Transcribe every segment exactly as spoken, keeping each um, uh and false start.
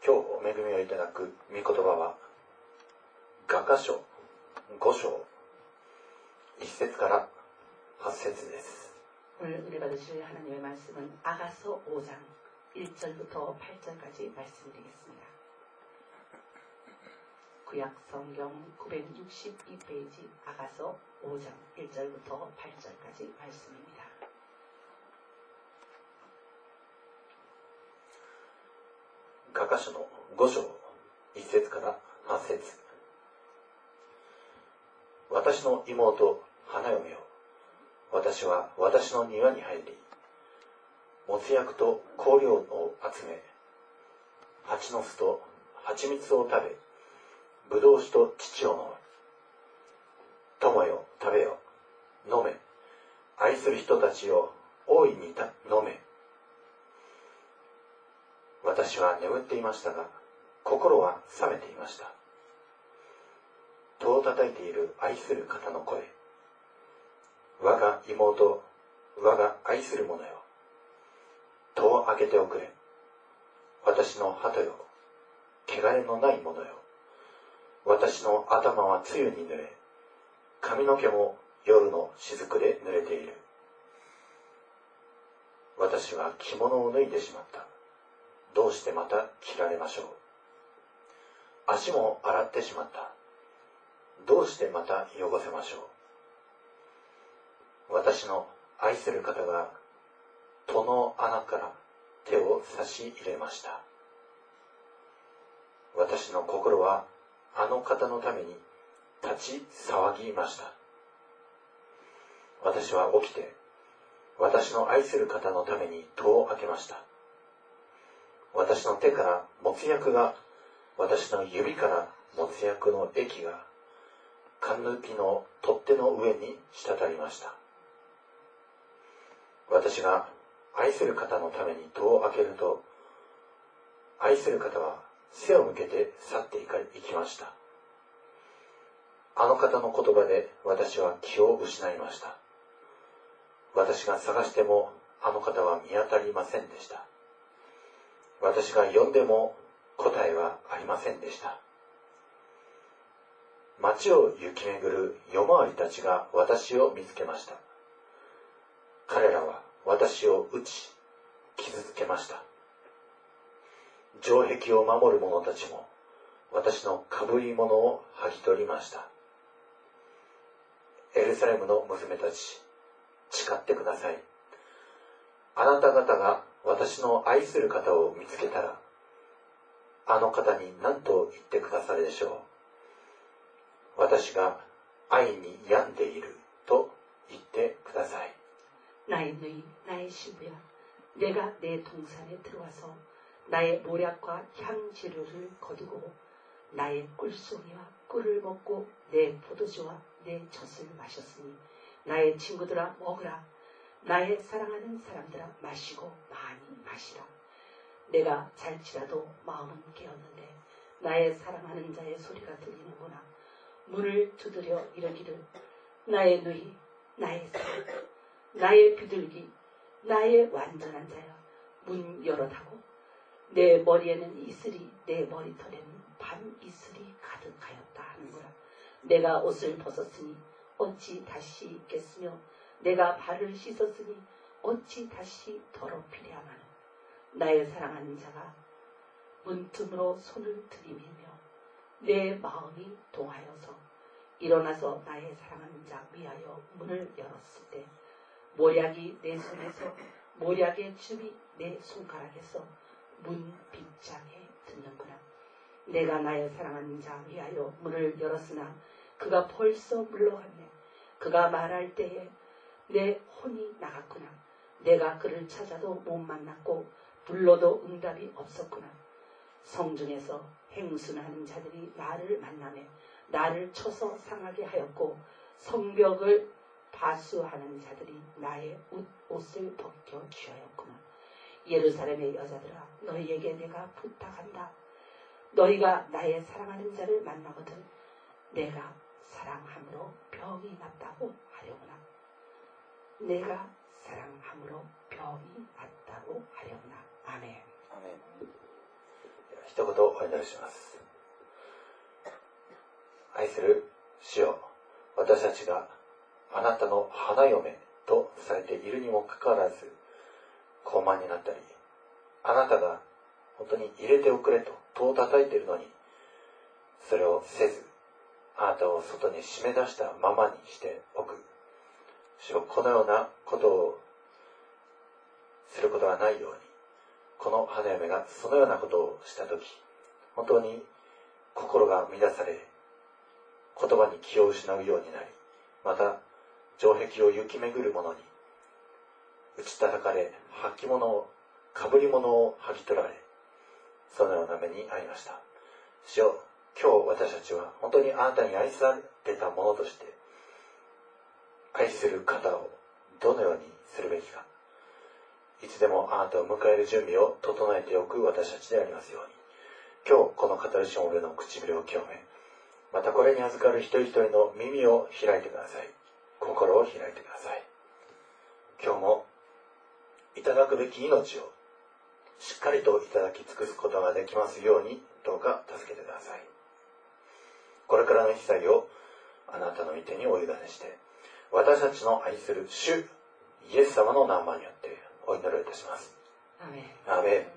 今日お恵みをいただく御言葉は雅歌書ご章いっ節からはち節です。 오늘 은혜 받으실 하나님의 말씀은 아가서 오 장 일 절부터 팔 절까지 말씀드리겠습니다. 구약 성경 구백육십이 페이지 아가서 오 장 일 절부터 팔 절까지 말씀입니다. 雅歌書のご章いっ節からはち節。私の妹花嫁よ、私は私の庭に入り、もつ薬と香料を集め、蜂の巣と蜂蜜を食べ、ぶどう酒と乳を飲む。友よ、食べよ、飲め。愛する人たちよ、大いに飲め。私は眠っていましたが、心は覚めていました。戸を叩いている愛する方の声。我が妹、我が愛する者よ。戸を開けておくれ。私の鳩よ、汚れのない者よ。私の頭は露に濡れ、髪の毛も夜の雫で濡れている。私は着物を脱いでしまった。どうしてまた着られましょう。足も洗ってしまった。どうしてまた汚せましょう。私の愛する方が戸の穴から手を差し入れました。私の心はあの方のために立ち騒ぎました。私は起きて私の愛する方のために戸を開けました。私の手からもつ薬が、私の指からもつ薬の液が、缶抜きの取っ手の上に滴りました。私が愛する方のために戸を開けると、愛する方は背を向けて去っていか行きました。あの方の言葉で私は気を失いました。私が探してもあの方は見当たりませんでした。私が呼んでも答えはありませんでした。町を行き巡る夜回りたちが私を見つけました。彼らは私を撃ち、傷つけました。城壁を守る者たちも私のかぶり物を剥ぎ取りました。エルサレムの娘たち、誓ってください。あなた方が私の愛する方を見つけたら、あの方に何と言ってくださるでしょう。私が愛に病んでいると言ってください。 나의 누이, 나의 신부야, 내가 내 동산에 들어와서 나의 모략과 향재료를 거두고 나의 꿀송이와 꿀을 먹고 내 포도주와 내 젖을 마셨으니 나의 친구들아 먹으라. 나의 사랑하는 사람들아 마시고 많이 마시라. 내가 잘지라도 마음은 깨었는데 나의 사랑하는 자의 소리가 들리는구나. 문을 두드려 이르기를 나의 누이, 나의 사랑, 나의 비둘기, 나의 완전한 자야, 문 열어다고. 내 머리에는 이슬이, 내 머리털에는 밤 이슬이 가득하였다 하는구나. 내가 옷을 벗었으니 어찌 다시 입겠으며 내가 발을 씻었으니 어찌 다시 더럽히려 하마는. 나의 사랑하는 자가 문틈으로 손을 들이밀며 내 마음이 동하여서 일어나서 나의 사랑하는 자 위하여 문을 열었을 때 모략이 내 손에서 모략의 즙이 내 손가락에서 문 빗장에 듣는구나. 내가 나의 사랑하는 자 위하여 문을 열었으나 그가 벌써 물러갔네. 그가 말할 때에 내 혼이 나갔구나. 내가 그를 찾아도 못 만났고 불러도 응답이 없었구나. 성중에서 행순하는 자들이 나를 만나매 나를 쳐서 상하게 하였고 성벽을 파수하는 자들이 나의 옷, 옷을 벗겨 취하였구나. 예루살렘의 여자들아, 너희에게 내가 부탁한다. 너희가 나의 사랑하는 자를 만나거든 내가 사랑함으로 병이 났다고 하려구나. 내가 사랑함으로 병이 났다고 하려구나. 아멘. 아멘. 一言お祈りします。愛する主よ、私たちがあなたの花嫁とされているにもかかわらず高慢になったり、あなたが本当に入れておくれと戸を叩いているのにそれをせず、あなたを外に締め出したままにしておく。主よ、このようなことをすることがないように、この花嫁がそのようなことをしたとき、本当に心が乱され、言葉に気を失うようになり、また城壁を行き巡る者に打ち叩かれ、履物をかぶり物を剥ぎ取られ、そのような目に遭いました。主よ、今日私たちは本当にあなたに愛されたものとして愛する方をどのようにするべきか、いつでもあなたを迎える準備を整えておく私たちでありますように、今日この語りしもべの唇を清め、またこれに預かる一人一人の耳を開いてください。心を開いてください。今日もいただくべき命をしっかりといただき尽くすことができますように、どうか助けてください。これからの一切をあなたの御手にお委ねして、私たちの愛する主イエス様の名前によってお祈りをいたします。 アメン。 アメン。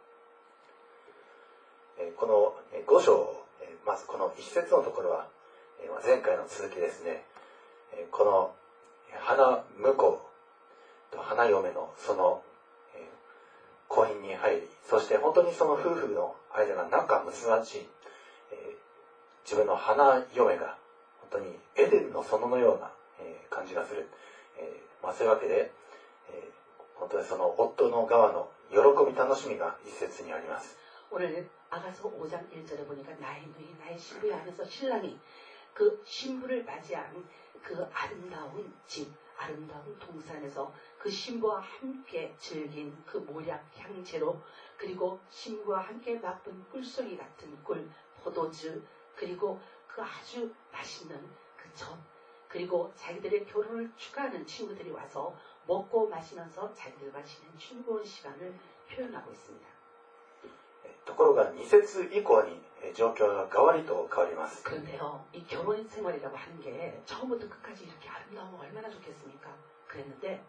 えー、このご章、えー、まずこの一節のところは、えー、前回の続きですね。えー、この花婿と花嫁のその、えー、婚姻に入り、そして本当にその夫婦の間が仲睦まじい、えー、自分の花嫁が本当にエデンの園のような、えー、感じがする、えーまあ、そういうわけで、えー、本当にその夫の側の喜び楽しみが一節にあります。 오늘은 아가서 오 장 일 절에 보니까 나의 누이 나의 신부야 하면서 신랑이 그 신부를 맞이한 그 아름다운 집, 아름다운 동산에서 그 신부와 함께 즐긴 그 모략 향채로, 그리고 신부와 함께 맛본 꿀송이 같은 꿀, 포도주, 그리고 그 아주 맛있는 그 젖, 그리고 자기들의 결혼을 축하하는 친구들이 와서 먹고 마시면서 자기들과 지낸 즐거운 시간을 표현하고 있습니다. ところがに節以降に状況がガワリと変わります。 그런데요, 이 결혼 생활이라고 하는 게 처음부터 끝까지 이렇게 아름다우면 얼마나 좋겠습니까? 그랬는데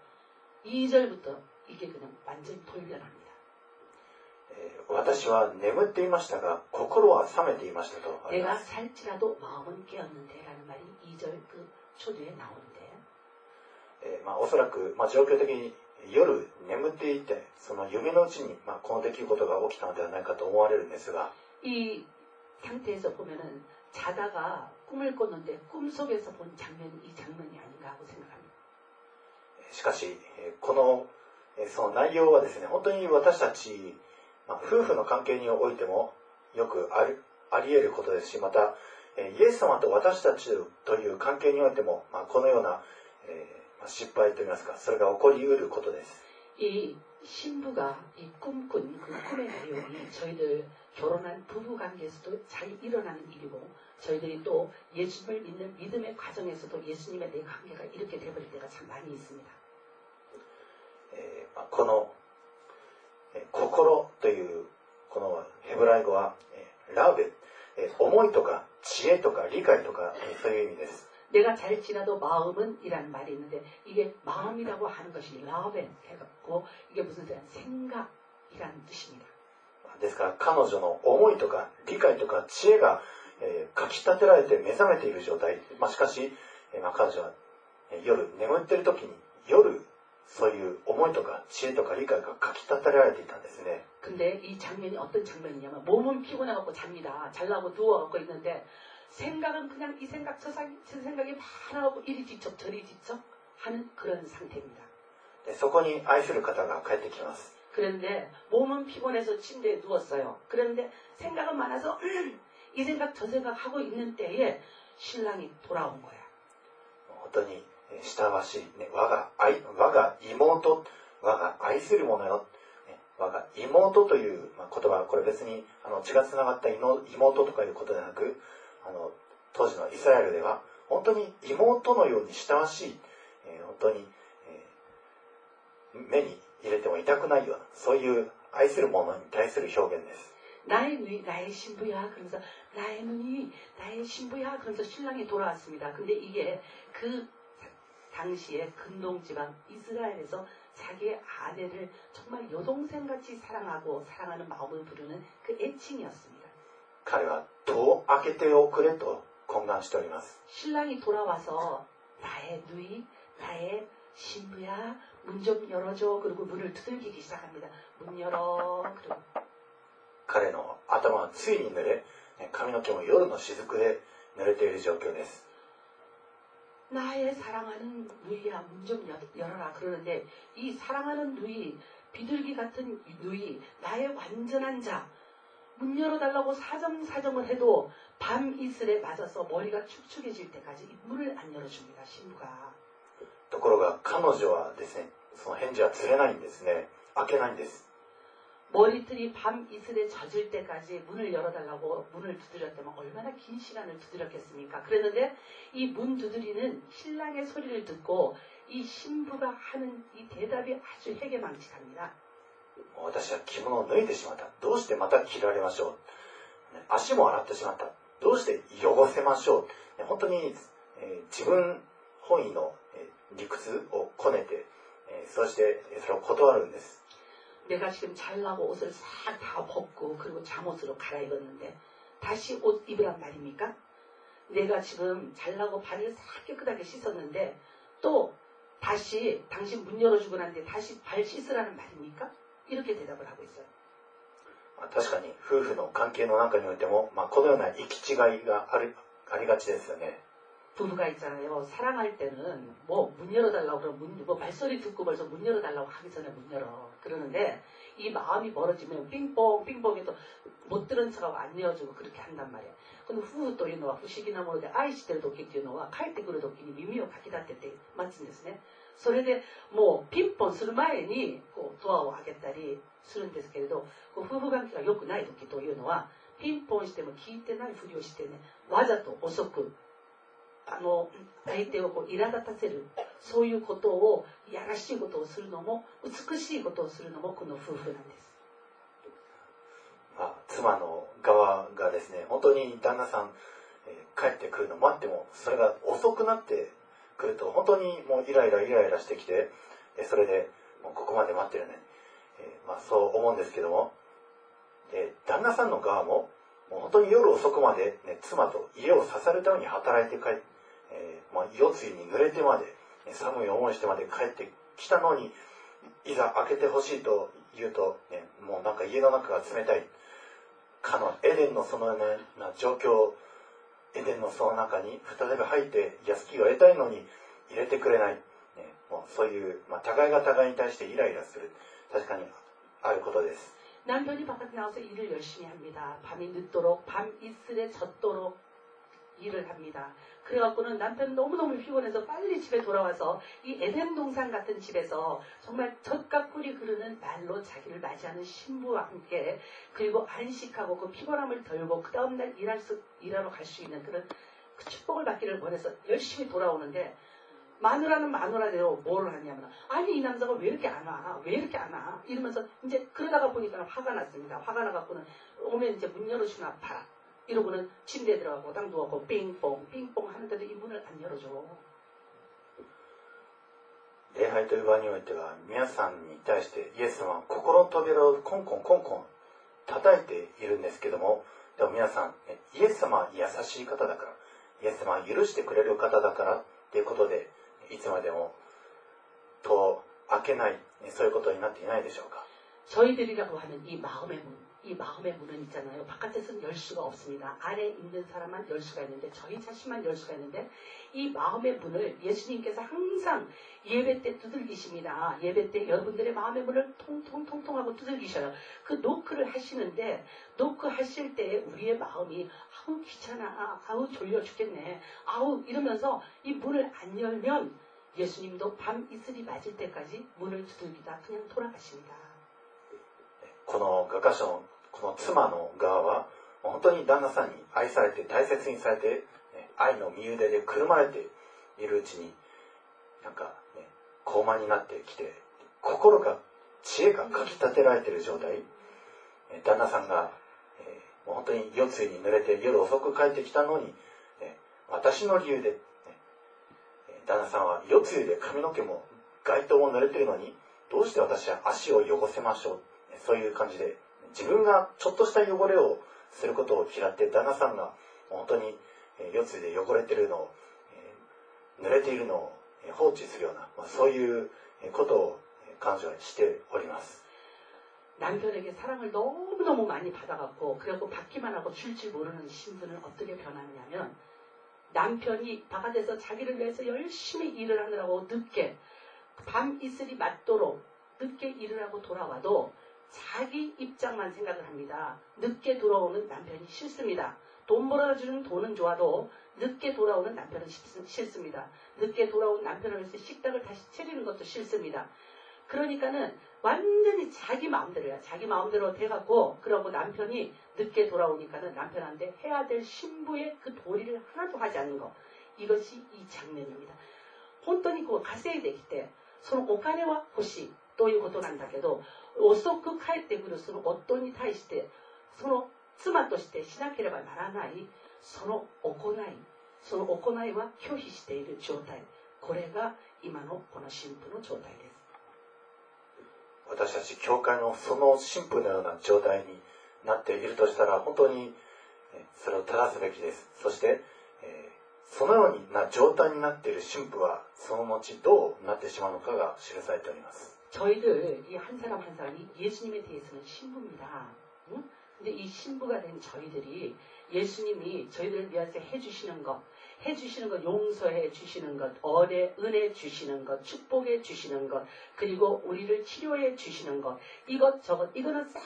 이 절부터 이게 그냥 완전히 돌변합니다. 私は眠っていましたが心は覚めていましたとありま 내가 す。 살지라도 마음은 깨었는데 라는 말이 이 절 그 초두에 나오는데, えーまあ、おそらく、まあ、状況的に夜眠っていてその夢のうちに、まあ、この出来事が起きたのではないかと思われるんですが、 이 상태에서 보면은 자다가 꿈을 꿨는데 꿈속에서 본 장면이 이 장면이 아닌가 하고 생각합니다. しかしこのその内容はですね、本当に私たち、まあ、夫婦の関係においてもよくあるあり得ることですし、またイエス様と私たちという関係においても、まあ、このような、えー失敗といいますか、それが起こりうることです。 이 신부가 이 꿈꾼 그 꿈의 내용이 저희들 결혼한 부부 관계에서도 잘 일어나는 일이고, 저희들이 또 예수님을 믿는 믿음의 과정에서도 예수님의 내 관계가 이렇게 되어버릴 때가 참 많이 있습니다. えー、この、えー、心というこのヘブライ語は、えー、ラーベ、えー、思いとか知恵とか理解とか、えー、そういう意味です。 내가 잘 지나도 마음은 이라는 말이 있는데, 이게 마음이라고 하는 것이 라벤 해갖고 이게 무슨 생각이라는 뜻입니다. ですから彼女の思いとか理解とか知恵が、えー、かき立てられて目覚めている状態、まあ、しかし、えーまあ、彼女は、えー、夜眠っている時に夜そういう思いとか知恵とか理解がかき立てられていたんですね。 근데 이 장면이 어떤 장면이냐면, 몸은 피곤해갖고 잡니다. 잘라고 누워갖고 있는데 생각은 그냥 이 생각 저, 상, 저 생각이 많아갖고 이리 뒤척 저리 뒤척 하는 그런 상태입니다. そこに愛する方が帰ってきます。 그런데 몸은 피곤해서 침대에 누웠어요. 그런데 생각은 많아서 음, 이 생각 저 생각 하고 있는 때에 신랑이 돌아온 거야. 本当に親しい、ね、我が愛、我が妹、我が愛する者よ、ね、我が妹という、まあ、言葉はこれ別にあの血がつながった妹とかいうことでなく、あの当時のイスラエルでは本当に妹のように親しい、えー、本当に、えー、目に入れても痛くないようなそういう愛する者に対する表現です。 나의 누이, 나의 신부야. 그러면서 나의 누이, 나의 신부야. 그러면서 신랑이 돌아왔습니다. 근데 이게 그 당시에 근동지방 이스라엘에서 자기의 아내를 정말 여동생같이 사랑하고 사랑하는 마음을 부르는 그 애칭이었습니다. 彼は戸を開けておくれと懇願しております。 신랑이 돌아와서 나의 누이, 나의 신부야, 문 좀 열어줘. 그리고 문을 두들기기 시작합니다. 문 열어. 그리고 彼の頭はついに濡れ、髪の毛も夜の雫で濡れている状況です。 나의 사랑하는 누이야, 문 좀 열어라. 그러는데 이 사랑하는 누이, 비둘기 같은 누이, 나의 완전한 자, 문 열어달라고 사정사정을 해도 밤 이슬에 맞아서 머리가 축축해질 때까지 문을 안 열어줍니다. 신부가. ところが彼女はですね、その返事は釣れないんですね。開けないんです。 머리털이 밤 이슬에 젖을 때까지 문을 열어달라고 문을 두드렸다면 얼마나 긴 시간을 두드렸겠습니까? 그랬는데 이 문 두드리는 신랑의 소리를 듣고 이 신부가 하는 이 대답이 아주 해괴망측합니다. 私は着物を脱いでしまった。どうしてまた着られましょう。足も洗ってしまった。どうして汚せましょう。本当に、えー、自分本位の、えー、理屈をこねて、えー、そしてそれを断るんです。 내가 지금 잘나고 옷을 싹 다 벗고 그리고 잠옷으로 갈아입었는데 다시 옷 입으란 말입니까? 내가 지금 잘나고 발을 싹 깨끗하게 씻었는데 또 다시 당신 문 열어주고 난데 다시 발 씻으라는 말입니까? 이렇게 대답을 하고 있어요. 確かに夫婦の関係の中においても、まあ、このような行き違いがある、ありがちですよね。 부부가 있잖아요. 사랑할 때는 뭐 문 열어달라고 그러면 문, 뭐 발소리 듣고 벌써 문 열어달라고 하기 전에 문 열어. 그러는데 이 마음이 멀어지면 빙뽕 빙뽕해도 못 들은 척하고 안 열어주고 그렇게 한단 말이야. 근데 후후というのは不思議なもので愛してる時っていうのは帰ってくる時に耳をかき立てて待つんですね。それでもうピンポンする前にこうドアを開けたりするんですけれど、こう夫婦関係が良くない時というのはピンポンしても聞いてないふりをしてね、わざと遅くあの相手をこう苛立たせる、そういうことをいやらしいことをするのも美しいことをするのもこの夫婦なんです。 まあ、妻の側がですね、本当に旦那さん、えー、帰ってくるのを待ってもそれが遅くなってくると本当にもうイライライライラしてきて、えー、それでもうここまで待ってるね、えーまあ、そう思うんですけども、えー、旦那さんの側ももう本当に夜遅くまで、ね、妻と家を支えるために働いて帰って、えーまあ、夜露に濡れてまで寒い思いしてまで帰ってきたのに、いざ開けてほしいと言うと、ね、もうなんか家の中が冷たい。かのエデンのそのような状況、エデンのその中に再び入って安きを得たいのに入れてくれない、ね、もうそういう、まあ、互いが互いに対してイライラする、確かにあることです。 남편이 바깥에 나와서 일을 열심히 합니다. 밤이 늦도록 밤 이슬에 젖도록 일을 합니다. 그래갖고는 남편은 너무너무 피곤해서 빨리 집에 돌아와서 이 에덴 동산 같은 집에서 정말 젖과 꿀이 흐르는 날로 자기를 맞이하는 신부와 함께 그리고 안식하고 그 피곤함을 덜고 그 다음날 일할 수, 일하러 갈 수 있는 그런 그 축복을 받기를 원해서 열심히 돌아오는데 마누라는 마누라대로 뭘 하냐면 아니 이 남자가 왜 이렇게 안 와? 왜 이렇게 안 와? 이러면서 이제 그러다가 보니까 화가 났습니다. 화가 나갖고는 오면 이제 문 열어주나 봐라. 이러고는 침대에 들어가고 딱 누워고 빙뽕 빙뽕 하는데도 이 문을 안 열어줘. 礼拝という場においては皆さんに対してイエス様は心の扉をコンコンコンコン叩いているんですけども、でも皆さんイエス様は優しい方だから、イエス様は許してくれる方だからということでいつまでも戸を開けない、そういうことになっていないでしょうか。 저희들이라고 하는 이 마음의 문, 이 마음의 문은 있잖아요. 바깥에서는 열 수가 없습니다. 안에 있는 사람만 열 수가 있는데 저희 자신만 열 수가 있는데 이 마음의 문을 예수님께서 항상 예배 때 두들기십니다. 예배 때 여러분들의 마음의 문을 통통통통 하고 두들기셔요. 그 노크를 하시는데 노크 하실 때 우리의 마음이 아우 귀찮아, 아우 졸려 죽겠네, 아우 이러면서 이 문을 안 열면 예수님도 밤 이슬이 맞을 때까지 문을 두들기다 그냥 돌아가십니다. この画家書のこの妻の側は本当に旦那さんに愛されて大切にされて、愛の身腕でくるまれているうちになんかね高慢になってきて心が知恵がかき立てられている状態、旦那さんがえー、もう本当に夜露に濡れて夜遅く帰ってきたのに、えー、私の理由で、ね、旦那さんは夜露で髪の毛も街灯も濡れてるのにどうして私は足を汚せましょう、そういう感じで自分がちょっとした汚れをすることを嫌って旦那さんが本当に夜露で汚れているのを、濡れているのを放置するような、そういうことを彼女はしております。 남편에게 사랑을 너무너무 많이 받아갖고 그리고 받기만 하고 줄 줄 모르는 신부는 어떻게 변하느냐면 남편이 바깥에서 자기를 위해서 열심히 일을 하느라고 늦게 밤 이슬이 맞도록 늦게 일을 하고 돌아와도 자기 입장만 생각을 합니다. 늦게 돌아오는 남편이 싫습니다. 돈 벌어주는 돈은 좋아도 늦게 돌아오는 남편은 싫습니다. 늦게 돌아온 남편을 위해서 식당을 다시 차리는 것도 싫습니다. 그러니까는 완전히 자기 마음대로야. 자기 마음대로 돼갖고 그러고 남편이 늦게 돌아오니까는 남편한테 해야 될 신부의 그 도리를 하나도 하지 않는 거. 이것이 이 장면입니다. 혼돈이 그 가세이 되기 때 서로お金は欲しいということなんだけど遅く帰ってくるその夫に対してその妻としてしなければならないその行いその行いは拒否している状態これが今のこの神父の状態です。 私たち教会のその神父のような状態になっているとしたら本当にそれを正すべきです。そして、えー、そのような状態になっている神父はその後どうなってしまうのかが記されております。 저희들 이 한 사람 한 사람이 예수님에 대해서는 신부입니다. 응? 근데 이 신부가 된 저희들이 예수님이 저희들을 위해서 해주시는 것, 해주시는 것, 용서해 주시는 것, 은혜, 은혜 주시는 것, 축복해 주시는 것, 그리고 우리를 치료해 주시는 것, 이것 저것 이거는 싹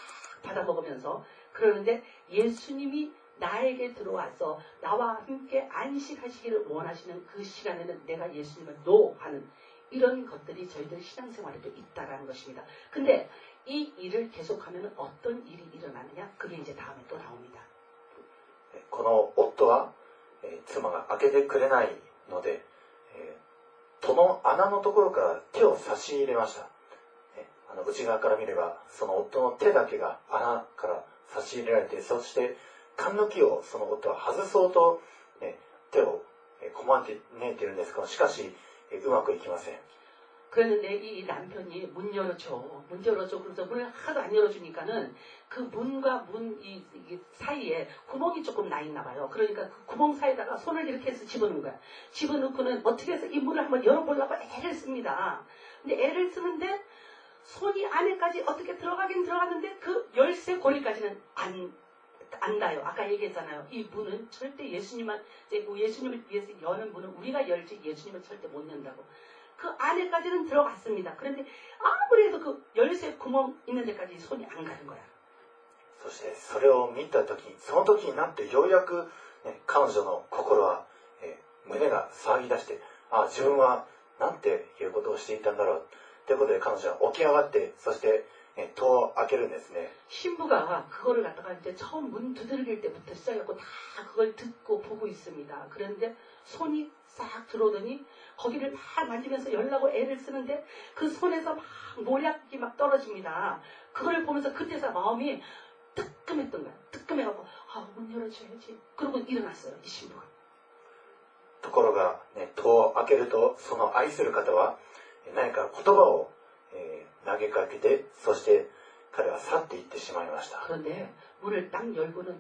받아먹으면서 그러는데 예수님이 나에게 들어와서 나와 함께 안식하시기를 원하시는 그 시간에는 내가 예수님을 노 하는 이런 것들이 저희들 신앙생활에도 있다라는 것입니다. 근데 이 일을 계속하면 어떤 일이 일어나느냐? 그게 이제 다음에 또 나옵니다. この夫は、えー、妻が開けてくれないので、えー、戸の穴のところから手を差し入れました。えー、あの内側から見ればその夫の手だけが穴から差し入れられて、そして缶抜きをその夫は外そうと、えー、手をこまねいているんですが、しかし、えー、うまくいきません。 그런데 이 남편이 문 열어줘, 문 열어줘. 그래서 문을 하도 안 열어주니까는 그 문과 문 이, 이 사이에 구멍이 조금 나 있나 봐요. 그러니까 그 구멍 사이에다가 손을 이렇게 해서 집어넣은 거야. 집어넣고는 어떻게 해서 이 문을 한번 열어보려고 애를 씁니다. 근데 애를 쓰는데 손이 안에까지 어떻게 들어가긴 들어갔는데 그 열쇠 고리까지는 안, 안 닿아요. 아까 얘기했잖아요. 이 문은 절대 예수님만, 예수님을 위해서 여는 문은 우리가 열지 예수님은 절대 못 연다고. 그 안에까지는 들어갔습니다. 그런데 아무리 해도 그 열쇠 구멍 있는 데까지 손이 안 가는 거야. そしてそれを見た時、その時になってようやく、ね、彼女の心は、えー、胸が騒ぎ出して、あ、自分はなんていうことをしていたんだろうということで彼女は起き上がって、そして、えー、戸を開けるんですね。 신부가 그거를 갖다가 이제 처음 문 두드릴 때부터 시작해서 다 그걸 듣고 보고 있습니다. 그런데 손이 싹 들어오더니 거기를 막 만지면서 열라고 애를 쓰는데 그 손에서 막 모략이 막 떨어집니다. 그걸 보면서 그때서 마음이 뜨끔했던 거야. 뜨끔해갖고 아, 문 열어줘야지. 그러고 일어났어요. 이 신부가. ところが、ね、戸を開けるとその愛する方は何か言葉を、えー、投げかけてそして彼は去っていってしまいました。 그런데 문을 딱 열고는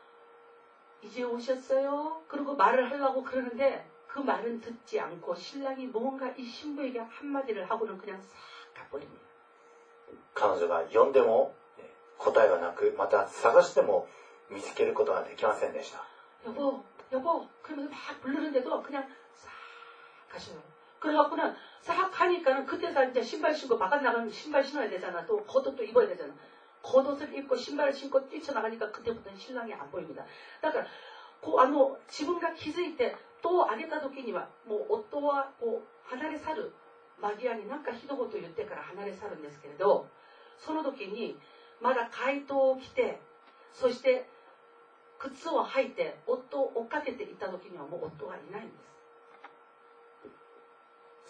이제 오셨어요? 그리고 말을 하려고 그러는데 그 말은 듣지 않고 신랑이 뭔가 이 신부에게 한마디를 하고는 그냥 싹 가버립니다. 彼女が呼んでも答えはなく、また探しても見つけることができませんでした。 여보, 여보, 그러면서 막 부르는데도 그냥 싹 가셔요. 그래갖고는 싹 가니까는 그때서 이제 신발 신고 바깥 나가면 신발 신어야 되잖아. 또 겉옷도 입어야 되잖아. 겉옷을 입고 신발을 신고 뛰쳐나가니까 그때부터는 신랑이 안 보입니다. 그러니까 그あの自分が気づいて戸を開けた時にはもう夫はこう離れ去る間際に何かひどいことを言ってから離れ去るんですけれど、その時にまだ街灯を着てそして靴を履いて夫を追っかけていった時にはもう夫はいないんです。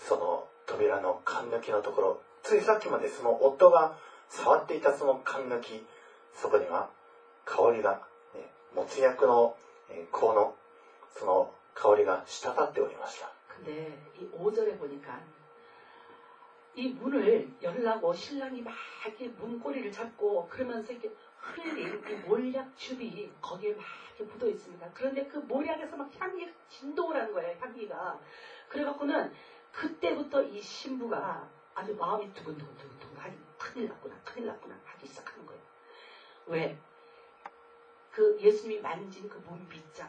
その扉の缶抜きのところ、ついさっきまでその夫が触っていたその缶抜き、そこには香りが、ね、もつ薬の、えー、香のその香りが滴っておりました。 근데 이 오 절에 보니까 이 문을 열라고 신랑이 막 이렇게 문고리를 잡고 그러면서 이렇게 흘린 이 몰약즙이 거기에 막 이렇게 묻어 있습니다. 그런데 그 몰약에서 막 향기가 진동을 하는 거예요. 향기가. 그래갖고는 그때부터 이 신부가 아주 마음이 두근두근두근 하기 큰일 났구나 큰일 났구나 하기 시작하는 거예요. 왜? 그 예수님이 만진 그 문빗장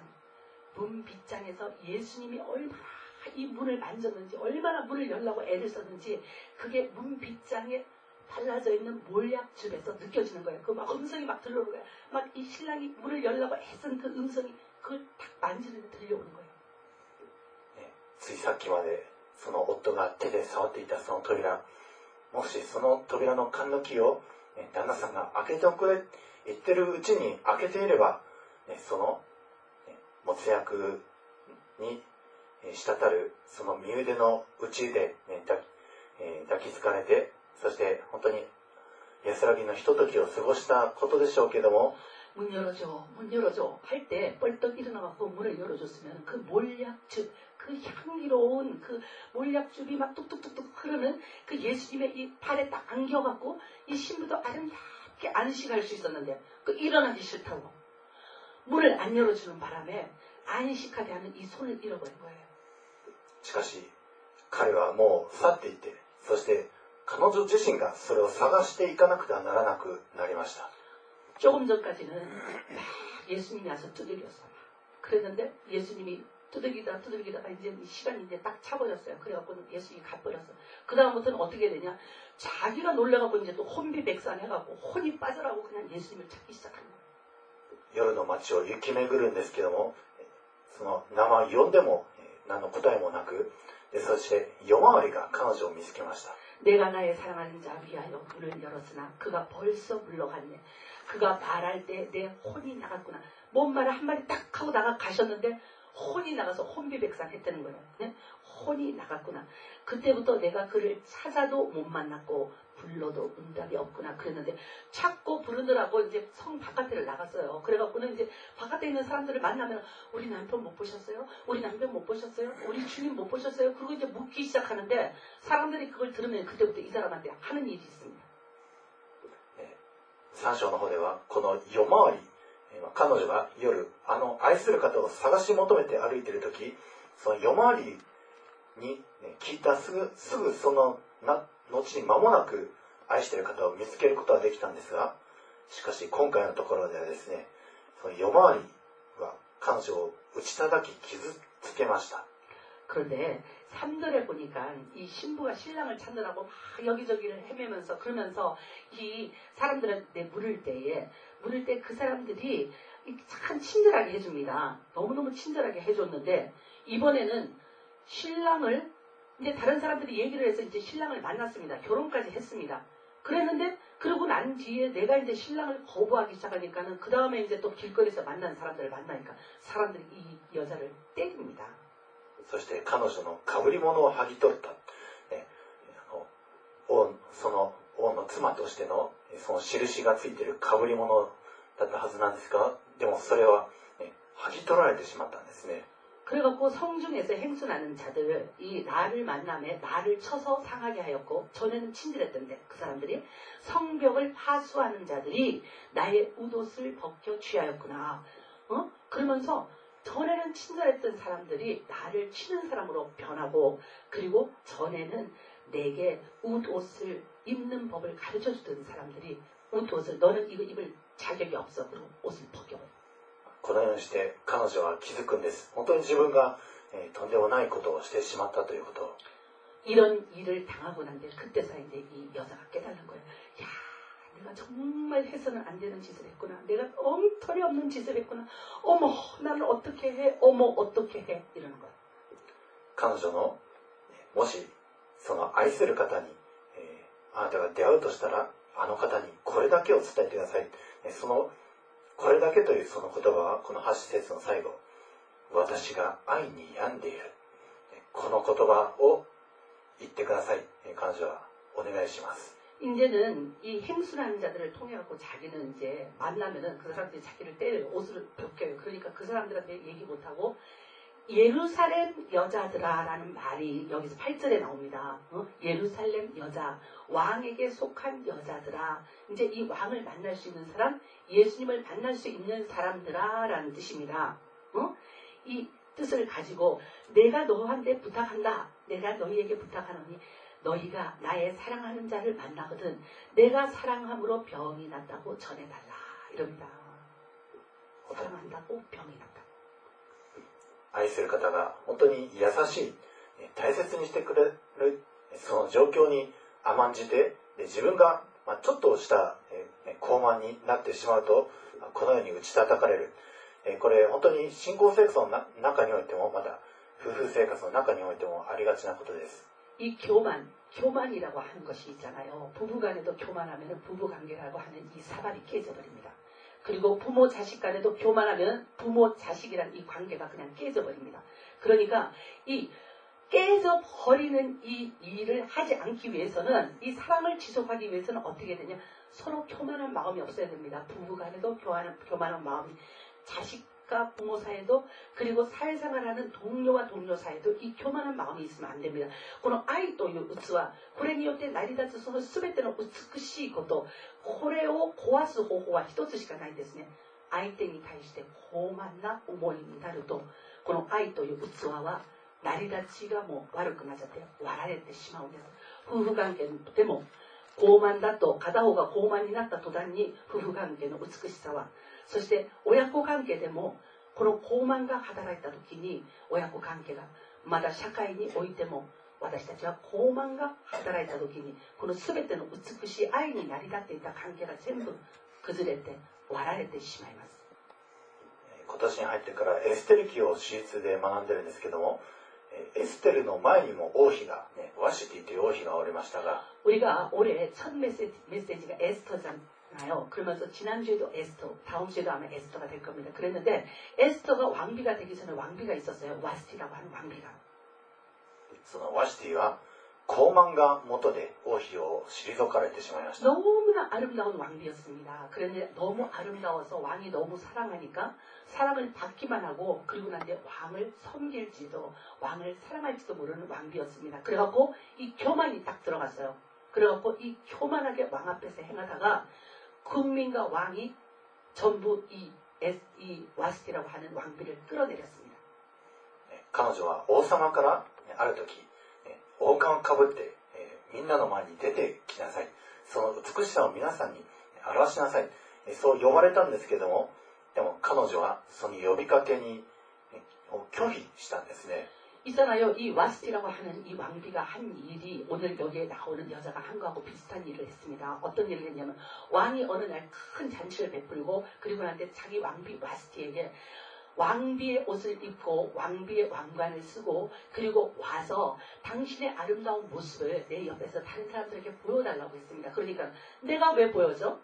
문빗장에서 예수님이 얼마나 이 문을 만졌는지 얼마나 문을 열라고 애를 썼는지 그게 문빗장에 발라져 있는 몰약즙에서 느껴지는 거예요. 그 막 음성이 막 들려오는 거예요. 막 이 신랑이 문을 열라고 애쓴 그 음성이 그걸 딱 만지는데 들려오는 거예요. ついさっきまでその夫が手で触っていたその扉、もしその扉の缶の木を旦那さんが開けておくれ言ってるうちに開けていれば、そのもつ薬に滴るその身腕の内で抱きつかれて、そして本当に安らぎのひとときを過ごしたことでしょうけども、 문 열어줘, 문 열어줘 할 때 뻘떡 일어나갖고 문을 열어줬으면 그 몰약즙, 그 향기로운 그 몰약즙이 막 뚝뚝뚝뚝 흐르는 그 예수님의 이 발에 딱 안겨갖고 이 신부도 아름답게 안식할 수 있었는데 그 일어나기 싫다고 문을 안 열어주는 바람에 안식하게 하는 이 손을 잃어버린 거예요. しかし彼はもう去っていて、そして彼女自身がそれを探していかなくてはならなくなりました。 조금 전까지는 막 예수님이 와서 두들겼어. 그랬는데 예수님이 두들기다 두들기다가 이제 시간이 이제 딱 차버렸어요. 그래갖고 예수님이 가버렸어. 그 다음부터는 어떻게 되냐? 자기가 놀래갖고 이제 또 혼비백산해갖고 혼이 빠져라고 그냥 예수님을 찾기 시작한 거예요. 夜の街を行き巡るんですけども、その名前を呼んでも何の答えもなく、そして夜回りが彼女を見つけました。 내가 나의 사랑하는 자 위하여 문을 열었으나 그가 벌써 물러갔네. 그가 말할 때 내 혼이 나갔구나. 뭔 말을 한 마디 딱 하고 나가 가셨는데 혼이 나가서 혼비백산했다는 거예요. 네? 혼이 나갔구나. 그때부터 내가 그를 찾아도 못 만났고 불러도 응답이 없구나 그랬는데 찾고 부르느라고 이제 성 바깥에를 나갔어요. 그래갖고는 이제 바깥에 있는 사람들을 만나면 우리 남편 못 보셨어요? 우리 남편 못 보셨어요? 우리 주님 못 보셨어요? 그리고 이제 묻기 시작하는데 사람들이 그걸 들으면 그때부터 이 사람한테 하는 일이 있습니다. さん章の方ではこの夜回り、彼女が夜あの愛する方を探し求めて歩いている時、その夜回りに聞いたすぐすぐそのな後に間もなく愛している方を見つけることはできたんですが、しかし今回のところではですね、その夜回りは彼女を打ち叩き傷つけました。 그런데 삼 절에 보니까 이 신부가 신랑을 찾느라고 막 여기저기를 헤매면서 그러면서 이 사람들한테 물을 때에 물을 때 그 사람들이 참 친절하게 해줍니다. 너무너무 친절하게 해줬는데 이번에는 신랑을 이제 다른 사람들이 얘기를 해서 이제 신랑을 만났습니다. 결혼까지 했습니다. 그랬는데 그러고 난 뒤에 내가 이제 신랑을 거부하기 시작하니까는 그 다음에 이제 또 길거리에서 만난 사람들을 만나니까 사람들이 이 여자를 때립니다. そして彼女の被り物を剥ぎ取った、ね、あの王その王の妻としてのその印がついている被り物だったはずなんですが、でもそれは、ね、剥ぎ取られてしまったんですね。 그래갖고 성중에서 행순하는 자들 이 나를 만남에 나를 쳐서 상하게 하였고 전에는 친절했던데 그 사람들이 성벽을 파수하는 자들이 나의 웃옷을 벗겨 취하였구나. 어? 그러면서 전에는 친절했던 사람들이 나를 치는 사람으로 변하고 그리고 전에는 내게 웃옷을 입는 법을 가르쳐주던 사람들이 웃옷을 너는 이거 입을 자격이 없어. 그리고 옷을 벗겨. このようにして彼女は気づくんです。本当に自分が、えー、とんでもないことをしてしまったということ。 이런 일을 당하고 난 뒤에 그때서 이제 이 여자가 깨달은 거예요. 야, 내가 정말 해서는 안 되는 짓을 했구나. 내가 엉터리 없는 짓을 했구나. 어머, 나를 어떻게 해? 어머, 어떻게 해? 이러는 거예요. 彼女のもしその愛する方に、えー、あなたが出会うとしたらあの方にこれだけを伝えてください。そのこれだけというその言葉はこのはち節の最後、私が愛に病んでいる。この言葉を言ってください。彼女はお願いします。 이제는 이 행수라는 자들을 통해 갖고 자기는 이제 만나면은 그 사람들이 자기를 때려요. 옷을 벗겨요. 그러니까 그 사람들한테 얘기 못하고 예루살렘 여자들아라는 말이 여기서 팔 절에 나옵니다. 어? 예루살렘 여자, 왕에게 속한 여자들아. 이제 이 왕을 만날 수 있는 사람, 예수님을 만날 수 있는 사람들아라는 뜻입니다. 어? 이 뜻을 가지고 내가 너한테 부탁한다. 내가 너희에게 부탁하노니 너희가 나의 사랑하는 자를 만나거든 내가 사랑함으로 병이 났다고 전해달라. 이럽니다. 사랑한다고 병이 났다. 愛する方が本当に優しい、大切にしてくれるその状況に甘んじて、自分がちょっとした高慢になってしまうとこのように打ち叩かれる。これ本当に信仰生活の中においてもまた夫婦生活の中においてもありがちなことです。 이 교만, 교만이라고 하는 것이 있잖아요. 부부간에도 교만하면 부부관계라고 하는 이 사발이 깨져버립니다. 그리고 부모 자식 간에도 교만하면 부모 자식이란 이 관계가 그냥 깨져버립니다. 그러니까 이 깨져버리는 이 일을 하지 않기 위해서는 이 사랑을 지속하기 위해서는 어떻게 되냐 서로 교만한 마음이 없어야 됩니다. 부부간에도 교만한, 교만한 마음이 자식과 부모 사이에도 그리고 사회생활하는 동료와 동료 사이에도 이 교만한 마음이 있으면 안 됩니다. この愛という器、これによって成り立つその全ての美しいこと、これを壊す方法は一つしかないんですね。相手に対して傲慢な思いになると、この愛という器は成り立ちがもう悪くなっちゃって割られてしまうんです。夫婦関係でも傲慢だと片方が傲慢になった途端に夫婦関係の美しさは、そして親子関係でもこの傲慢が働いた時に親子関係がまだ社会においても私たちは傲慢が働いた時にこの全ての美しい愛に成り立っていた関係が全部崩れて割られてしまいます。 今年に入ってからエステル記を私立で学んでるんですけども、エステルの前にも王妃が、ね、ワシティという王妃がおりましたが、 우리가 올해 첫 메시지, 메시지가 에스터잖아요. 그러면서 지난주에도 에스터, 다음 주에도 아마 에스터가 될 겁니다. 그랬는데 에스터가 왕비가 되기 전에 왕비가 있었어요. 와스티라고 하는 왕비가. そのワシティは高慢が元で王妃を退かれてしまいました。 너무나 아름다운 왕비였습니다. 그런데 너무 아름다워서 왕이 너무 사랑하니까 사랑을 받기만 하고 그리고 난 뒤에 왕을 섬길지도 왕을 사랑할지도 모르는 왕비였습니다. 그래갖고 이 교만이 딱 들어갔어요. 그래갖고 이 교만하게 왕 앞에서 행하다가 국민과 왕이 전부 이, 에스, 이 와스티라고 하는 왕비를 끌어내렸습니다. 彼女は王様からある時王冠をかぶって、えー、みんなの前に出てきなさい。その美しさを皆さんに表しなさい。えー、そう呼ばれたんですけども、でも彼女はその呼びかけに、えー、拒否したんですね。 있잖아요. 이 와스티라고 하는 이 왕비가 한 일이 오늘 여기에 나오는 여자가 한 거하고 비슷한 일을 했습니다. 어떤 일을 했냐면 왕이 어느 날 큰 잔치를 베풀고 그리고 난 뒤에 자기 왕비 와스티에게 왕비의 옷을 입고 왕비의 왕관을 쓰고 그리고 와서 당신의 아름다운 모습을 내 옆에서 다른 사람들에게 보여달라고 했습니다. 그러니까 내가 왜 보여줘?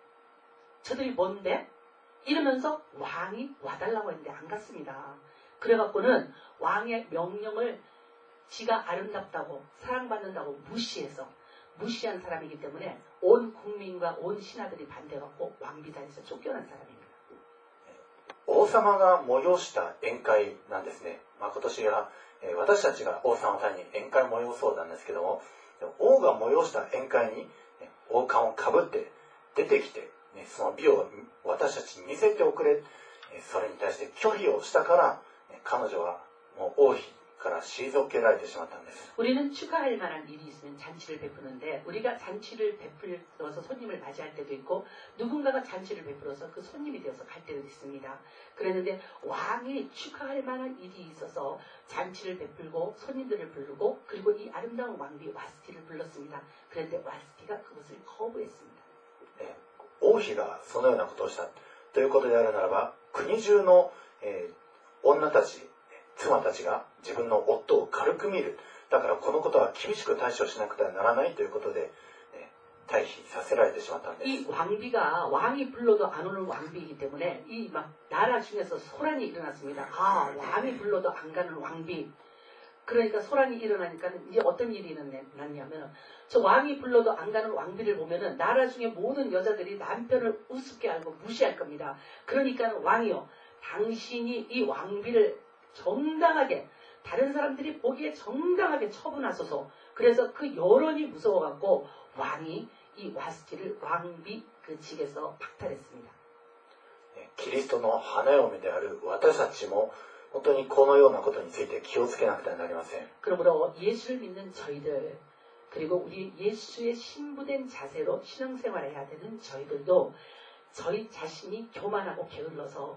저들이 뭔데? 이러면서 왕이 와달라고 했는데 안 갔습니다. 그래갖고는 왕의 명령을 지가 아름답다고 사랑받는다고 무시해서 무시한 사람이기 때문에 온 국민과 온 신하들이 반대해갖고 왕비 자리에서 쫓겨난 사람입니다. 王様が催した宴会なんですね。まあ、今年は、えー、私たちが王様のために宴会を催そうなんですけども、王が催した宴会に、ね、王冠をかぶって出てきて、ね、その美を私たちに見せておくれ、それに対して拒否をしたから、ね、彼女はもう王妃から退けられてしまったんです。 우리는 축하할 만한 일이 있으면 잔치를 베푸는데 우리가 잔치를 베풀어서 손님을 맞이할 때도 있고 누군가가 잔치를 베풀어서 그 손님이 되어서 갈 때도 있습니다. 그랬는데 왕이 축하할 만한 일이 있어서 잔치를 베풀고 손님들을 부르고 그리고 이 아름다운 왕비 와스티를 불렀습니다. 그런데 와스티가 그것을 거부했습니다. 네, 王妃がそのようなことをしたということであるならば国中の、えー、女たち妻たちが自分の夫を軽く見る。だからこのことは厳しく対処しなくてはならないということで、ね、退避させられてしまったんです。 이 왕비가 왕이 불러도 안 오는 왕비이기 때문에 이 막 나라 중에서 소란이 일어났습니다. 아 왕이 불러도 안 가는 왕비. 그러니까 소란이 일어나니까 이제 어떤 일이 일어났냐면 저 왕이 불러도 안 가는 왕비를 보면은 나라 중에 모든 여자들이 남편을 우습게 알고 무시할 겁니다. 그러니까 왕이요, 당신이 이 왕비를 정당하게 다른 사람들이 보기에 정당하게 처분하소서. 그래서 그 여론이 무서워갖고 왕이 이 와스티를 왕비 그 직에서 박탈했습니다. キリストの花嫁である私たちも本当にこのようなことについて気をつけなくてはなりません。 그러므로 예수를 믿는 저희들, 그리고 우리 예수의 신부된 자세로 신앙생활을 해야 되는 저희들도 저희 자신이 교만하고 게을러서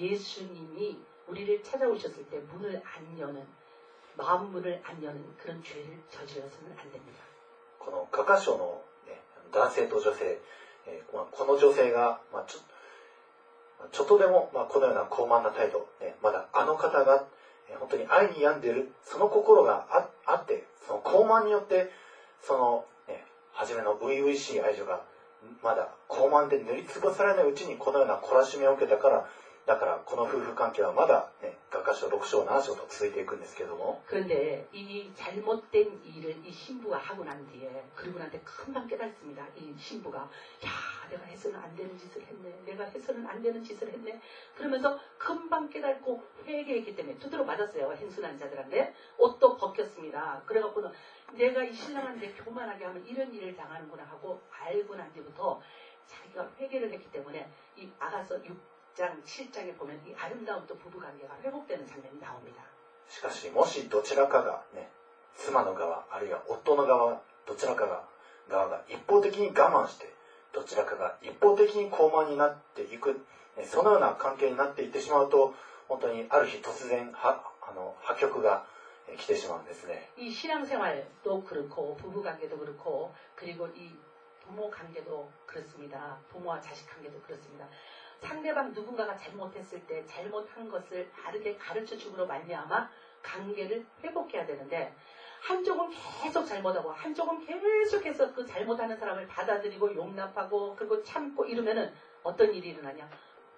예수님이 우리를 찾아오셨을 때 문을 안 여는, 마음 문을 안 여는 그런 죄를 저질러서는 안 됩니다. この画家賞の、ね、男性と女性、えー、この女性が、まあ、ちょちょっとでも、まあ、このような高慢な態度、ね、まだあの方が、えー、本当に愛に病んでいるその心が あ, あってその高慢によってその、ね、初めの初々しい愛情がまだ高慢で塗りつぶされないうちにこのような懲らしめを受けたからだからこの夫婦関係はまだ、ね、画家賞ろく章なな章と続いていくんですけれども 그런데 이 잘못된 일을 이 신부가 하고 난 뒤에 그리고 나한테 금방 깨닫습니다. 이 신부가 야 내가 해서는 안 되는 짓을 했네. 내가 해서는 안 되는 짓을 했네. 그러면서 금방 깨닫고 회개했기 때문에 두드러 맞았어요. 행순한 자들한테. 옷도 벗겼습니다. 그래갖고는 내가 이 신랑한테 교만하게 하면 이런 일을 당하는구나 하고 알고 난 뒤부터 자기가 회개를 했기 때문에 이 아가서 육 장, 칠 장에 보면 이 아름다운 또 부부관계가 회복되는 장면이 나옵니다. しかしもしどちらかが、ね、妻の側あるいは夫の側どちらかが側が一方的に我慢してどちらかが一方的に高慢になっていく、ね、そのような関係になっていってしまうと本当にある日突然はあの破局が来てしまうんですね。 이 신앙생활도 그렇고 부부관계도 그렇고 그리고 이 부모관계도 그렇습니다. 부모와 자식관계도 그렇습니다. 상대방 누군가가 잘못했을 때 잘못한 것을 바르게 가르쳐줌으로 말미암아 관계를 회복해야 되는데 한쪽은 계속 잘못하고 한쪽은 계속해서 그 잘못하는 사람을 받아들이고 용납하고 그리고 참고 이러면은 어떤 일이 일어나냐?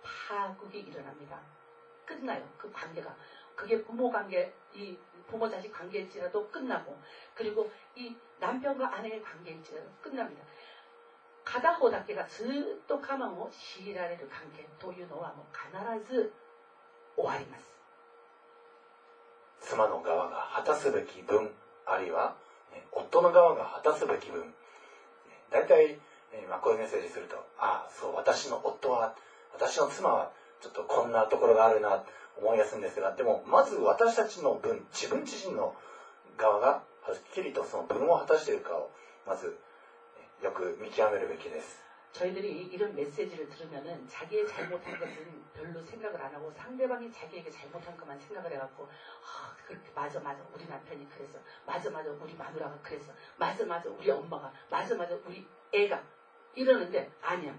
파국이 일어납니다. 끝나요. 그 관계가. 그게 부모 관계, 이 부모 자식 관계일지라도 끝나고 그리고 이 남편과 아내의 관계일지라도 끝납니다. 片方だけがずっと我慢を強いられる関係というのはもう必ず終わります。 妻の側が果たすべき分あるいは、ね、夫の側が果たすべき分だいたい、まあ、こういうメッセージするとああそう私の夫は私の妻はちょっとこんなところがあるな思いやすいんですがでもまず私たちの分自分自身の側がはっきりとその分を果たしているかをまずよく見極めるべきです。 저희들이 이런 메시지를 들으면은 자기의 잘못한 것은 별로 생각을 안 하고 상대방이 자기에게 잘못한 것만 생각을 해갖고 아, 그렇게 맞아 맞아 우리 남편이 그랬어 맞아 맞아 우리 마누라가 그랬어 맞아 맞아 우리 엄마가 맞아 맞아 우리 애가 이러는데 아니야.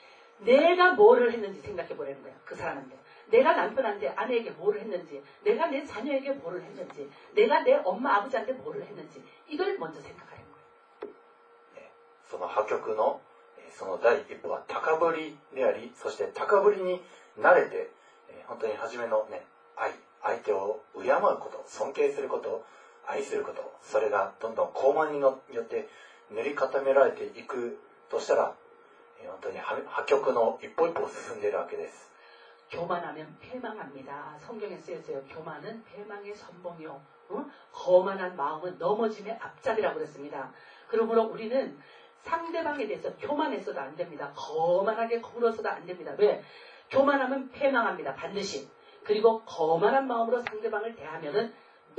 내가 뭐를 했는지 생각해 보라는 거야. 그 사람한테. 내가 남편한테 아내에게 뭐를 했는지 내가 내 자녀에게 뭐를 했는지 내가 내 엄마 아버지한테 뭐를 했는지 이걸 먼저 생각하는 거야. その破局のその第一歩は高ぶりでありそして高ぶりに慣れて本当に初めのね愛相手を敬うこと尊敬すること愛することそれがどんどん高慢によって塗り固められていくとしたら本当に破局の一歩一歩進んでいるわけです。 교만하면 패망합니다. 성경에 쓰여있어요. 교만은 패망의 선봉이요. 응? 거만한 마음은 넘어짐의 앞잡이라고 그랬습니다. 그러므로 우리는 상대방에 대해서 교만해서도 안 됩니다. 거만하게 굴어서도 안 됩니다. 왜? 교만하면 패망합니다. 반드시. 그리고 거만한 마음으로 상대방을 대하면은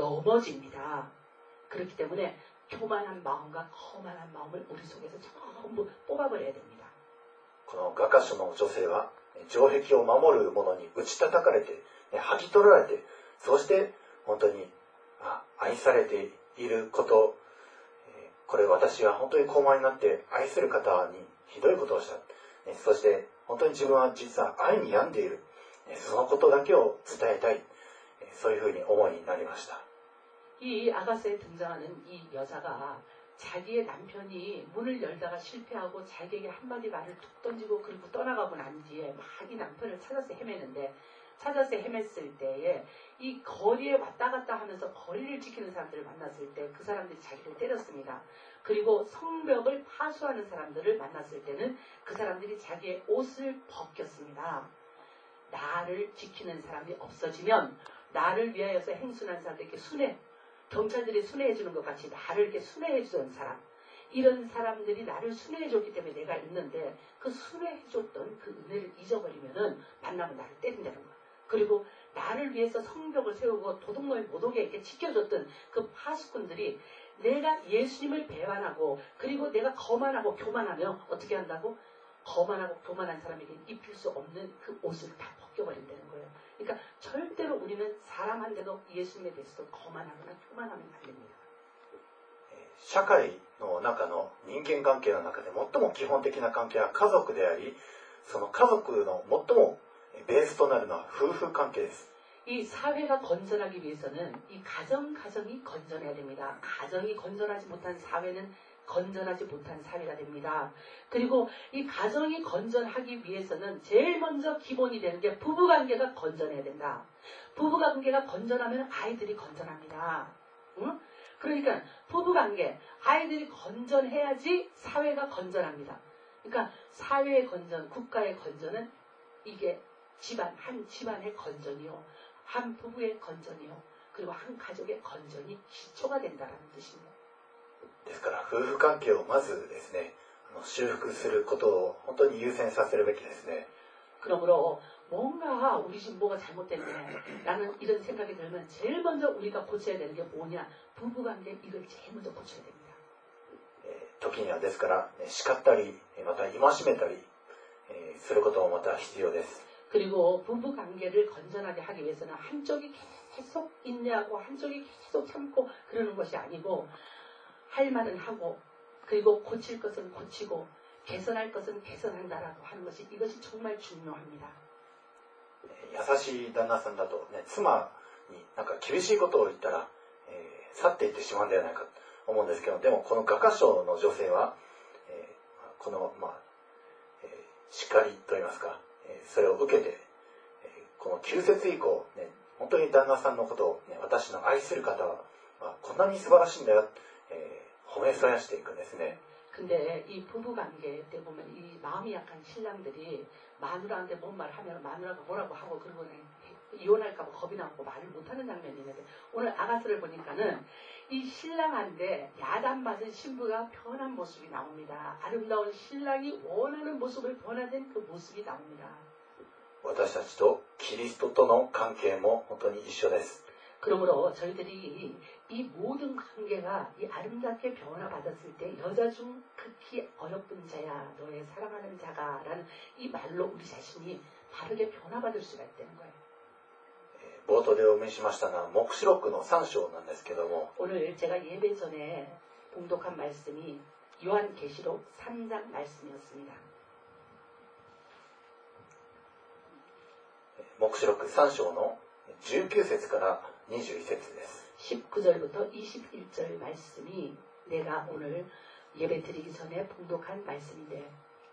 넘어집니다. 그렇기 때문에 교만한 마음과 거만한 마음을 우리 속에서 전부 뽑아버려야 됩니다. この画家書の女性は城壁を守る者に打ち叩かれて剥ぎ取られてそして本当に愛されていることこれ私は本当に高慢になって愛する方にひどいことをしたそして本当に自分は実は愛に病んでいるそのことだけを伝えたいそういうふうに思いになりました。 이 아가서에 등장하는 이 여자가 자기의 남편이 문을 열다가 실패하고 자기에게 한마디 말을 툭 던지고 그리고 떠나가고 난 뒤에 막 이 남편을 찾아서 헤매는데 찾아서 헤맸을 때에 이 거리에 왔다 갔다 하면서 거리를 지키는 사람들을 만났을 때 그 사람들이 자기를 때렸습니다. 그리고 성벽을 파수하는 사람들을 만났을 때는 그 사람들이 자기의 옷을 벗겼습니다. 나를 지키는 사람이 없어지면 나를 위하여서 행순한 사람들에게 순회, 경찰들이 순회해 주는 것 같이 나를 이렇게 순회해 주던 사람, 이런 사람들이 나를 순회해 줬기 때문에 내가 있는데 그 순회해 줬던 그 은혜를 잊어버리면은 만나면 나를 때린다는 거야. 그리고 나를 위해서 성벽을 세우고 도둑놈이 못 오게 이렇게 지켜줬던 그 파수꾼들이 내가 예수님을 배반하고 그리고 내가 거만하고 교만하며 어떻게 한다고? 거만하고 교만한 사람에게 입힐 수 없는 그 옷을 다 벗겨버린다는 거예요. 그러니까 절대로 우리는 사람한테도 예수님에 대해서도 거만하거나 교만하면 안 됩니다. 社会の中の人間関係の中で最も基本的な関係は家族であり、その家族の最もベースとなるのは夫婦関係です。 이 사회가 건전하기 위해서는 이 가정, 가정이 건전해야 됩니다. 가정이 건전하지 못한 사회는 건전하지 못한 사회가 됩니다. 그리고 이 가정이 건전하기 위해서는 제일 먼저 기본이 되는 게 부부관계가 건전해야 된다. 부부관계가 건전하면 아이들이 건전합니다. 응? 그러니까 부부관계, 아이들이 건전해야지 사회가 건전합니다. 그러니까 사회의 건전, 국가의 건전은 이게 집안, 한 집안의 건전이요, 한 부부의 건전이요, 그리고 한 가족의 건전이 기초가 된다는 뜻입니다. ですから夫婦関係をまずですね、修復することを本当に優先させるべきですね。 그러므로 뭔가 우리 집 뭐가 잘못됐네 라는 이런 생각이 들면 제일 먼저 우리가 고쳐야 되는 게 뭐냐? 부부관계 이걸 제일 먼저 고쳐야 됩니다. 時にはですから叱ったりまた戒めたりすることもまた必要です。 그리고 부부관계를 건전하게 하기 위해서는 한쪽이 계속 인내하고 한쪽이 계속 참고 그러는 것이 아니고 할 말은 하고 그리고 고칠 것은 고치고 개선할 것은 개선한다라고 하는 것이 이것이 정말 중요합니다. 優しい旦那さんだと、ね、妻になんか厳しいことを言ったら、えー、去っていってしまうんではないかと思うんですけど、でもこの画家賞の女性は、えー、この、まあえー、叱りといいますか、えー、それを受けて、えー、このきゅう節以降、ね、本当に旦那さんのことを、ね、私の愛する方は、まあ、こんなに素晴らしいんだよ、えー、褒めそやしていくんですね。 근데 이 부부관계 때 보면 이 마음이 약한 신랑들이 마누라한테 뭔 말 하면 마누라가 뭐라고 하고 그러고 이혼할까봐 겁이 나고 말을 못하는 장면이 있는데 오늘 아가스를 보니까는 이 신랑한테 야단 맞은 신부가 변한 모습이 나옵니다. 아름다운 신랑이 원하는 모습을 변화된 그 모습이 나옵니다. 私たちとキリストとの関係も本当に一緒です。 그러므로 저희들이 이 모든 관계가 이 아름답게 변화받았을 때 여자 중 극히 어여쁜 자야 너의 사랑하는 자가 라는 이 말로 우리 자신이 바르게 변화받을 수가 있다는 거예요. 冒頭でお見せしましたが黙示録のさん章なんですけども 오늘 제가 예배 전에 봉독한 말씀이 요한계시록 삼 장 말씀이었습니다. 黙示録さん章のじゅうきゅう節からにじゅういち節です。 십구 절부터 이십일 절 말씀이 내가 오늘 예배 드리기 전에 봉독한 말씀인데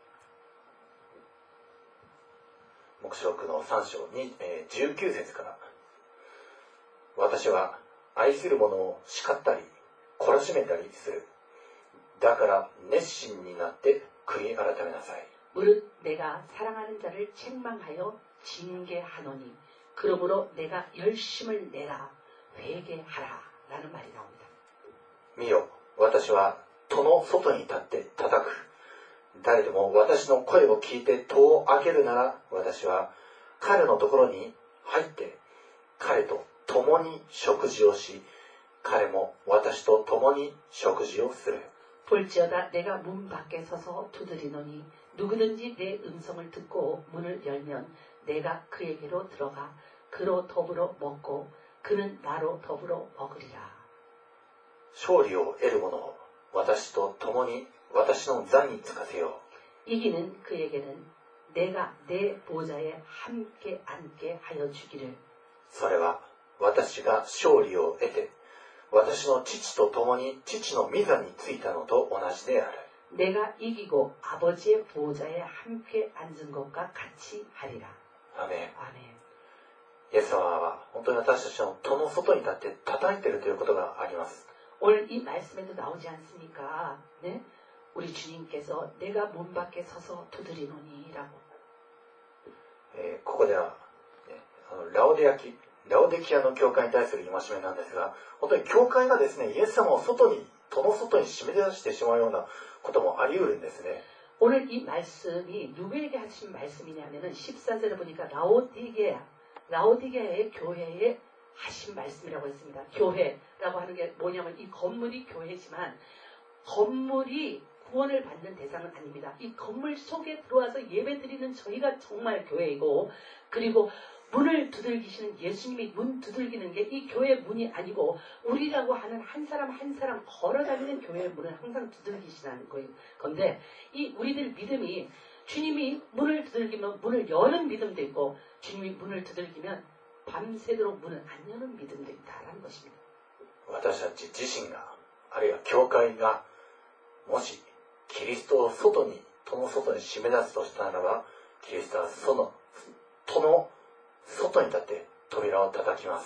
黙示録のさん章に、えー、じゅうきゅう節から私は愛する者を叱ったり懲らしめたりする。だから熱心になって悔い改めなさい。 무릇 내가 사랑하는 자를 책망하여 징계하노니 그러므로 내가 열심을 내라 회개하라 라는 말이 나옵니다. 見よ、私は戸の外に立って叩く。誰でも私の声を聞いて戸を開けるなら私は彼のところに入って彼と共に食事をし彼も私と共に食事をする。 볼지어다 내가 문 밖에 서서 두드리노니 누구든지 내 음성을 듣고 문을 열면 내가 그에게로 들어가 그로 더불어 먹고 그는 나로 더불어 먹으리라. 勝利を得る者を私と共に私の座につかせよう。 이기는 그에게는 내가 내 보좌에 함께 앉게 하여 주기를. それは私が勝利を得て私の父と共に父の御座についたのと同じである。 내가 이기고 아버지의 보좌에 함께 앉은 것과 같이 하리라. 아멘. 아멘. イエス様は本当に私たちの戸の外に立って叩いているということがあります。 오늘 이 말씀에도 나오지 않습니까? 네? 우리 주님께서 내가 문 밖에 서서 두드리노니라고. えーここでは、ね、あのラオデアキラオデキアの教会に対する戒めなんですが、本当に教会がですね、イエス様を外に、戸の外に締め出してしまうようなこともあり得るんですね。 오늘 이 말씀이 누구에게 하신 말씀이냐면은 십사 절에 보니까 라오디게아, 라오디게아의 교회에 하신 말씀이라고 했습니다. 교회라고 하는 게 뭐냐면 이 건물이 교회지만 건물이 구원을 받는 대상은 아닙니다. 이 건물 속에 들어와서 예배 드리는 저희가 정말 교회이고, 그리고 문을 두들기시는 예수님이 문 두들기는 게 이 교회 문이 아니고 우리라고 하는 한 사람 한 사람 걸어다니는 교회의 문을 항상 두들기시는 건데, 이 우리들 믿음이 주님이 문을 두들기면 문을 여는 믿음도 있고 주님이 문을 두들기면 밤새도록 문을 안 여는 믿음도 있다라는 것입니다. 私たち自身が、あるいは教会がもしキリストを外に、戸の外に締め出すとしたならば、キリストはその戸の外に立って扉を叩きます。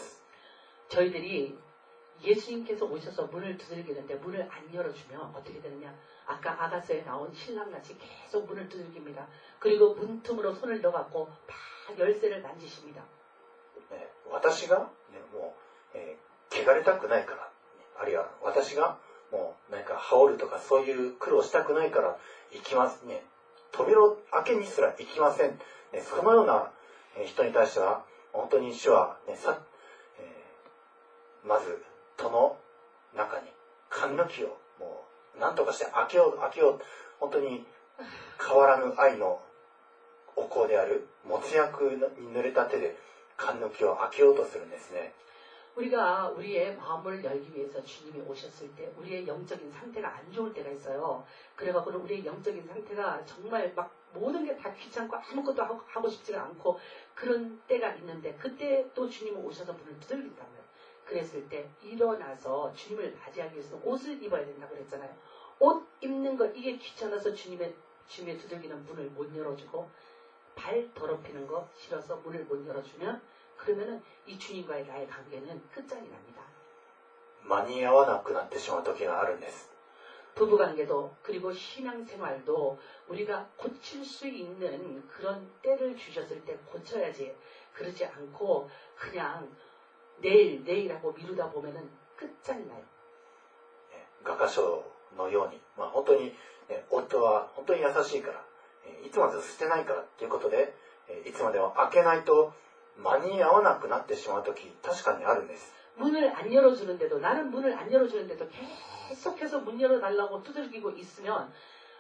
저희들이 예수님께서 오셔서 문을 두들기는데 문을 안 열어주면 어떻게 되느냐? 아까 아가서에 나온 신랑같이 계속 문을 두들깁니다. 그리고 문틈으로 손을 넣어갖고 막 열쇠를 만지십니다. ね、私が、ね、もう、えー、汚れたくないから、あるいは私がもう何か羽織るとかそういう苦労したくないから行きますね。扉を開けにすら行きません。ね、そのような人に対しては本当に主は、ね、さ、えー、まず戸の中に缶抜きをもう何とかして開けよう開けよう、本当に変わらぬ愛のお香であるもつ薬に濡れた手で缶抜きを開けようとするんですね。 우리가 우리의 마음을 열기 위해서 주님이 오셨을 때 우리의 영적인 상태가 안 좋을 때가 있어요. 그래갖고 우리의 영적인 상태가 정말 막 모든 게 다 귀찮고 아무것도 하고, 하고 싶지가 않고 그런 때가 있는데, 그때 또 주님은 오셔서 문을 두들긴단 말이에요. 그랬을 때 일어나서 주님을 맞이하기 위해서는 옷을 입어야 된다고 그랬잖아요. 옷 입는 거 이게 귀찮아서 주님의 주님의 두들기는 문을 못 열어주고, 발 더럽히는 거 싫어서 문을 못 열어주면, 그러면은 이 주님과의 나의 관계는 끝장이 납니다. 間に合わなくなってしまう時があるんです。 부부관계도 그리고 신앙생활도 우리가 고칠 수 있는 그런 때를 주셨을 때 고쳐야지, 그러지 않고 그냥 내일 내일하고 미루다 보면은 끝장이 나요. 画家賞のように、まあ、本当に、ね、夫は本当に優しいから、いつまで捨てないからということで、いつまでも開けないと間に合わなくなってしまう時、確かにあるんです。 문을 안 열어주는데도, 나는 문을 안 열어주는데도 계속해서 문 열어달라고 두들기고 있으면